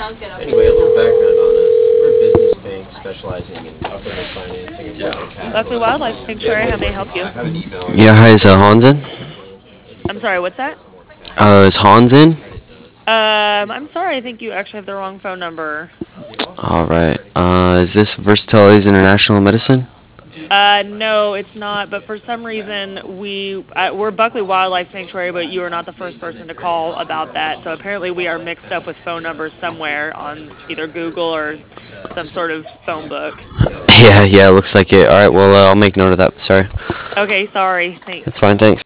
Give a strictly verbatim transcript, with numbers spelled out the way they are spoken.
Anyway, a little background on us. We're a business bank specializing in equipment financing and working Buckley capital. Wildlife Sanctuary, how may I help I you? have an email Yeah, address hi, for is uh, you. Hans in? I'm sorry, what's that? Uh, is Hans in? Um, I'm sorry, I think you actually have the wrong phone number. Alright. Uh, is this Versatilities International Medicine? Uh, no, it's not. But for some reason, we uh, we're Buckley Wildlife Sanctuary, but you are not the first person to call about that. So apparently, we are mixed up with phone numbers somewhere on either Google or some sort of phone book. Yeah, yeah, looks like it. Alright, well, uh, I'll make note of that. Sorry. Okay, sorry. Thanks. That's fine, thanks.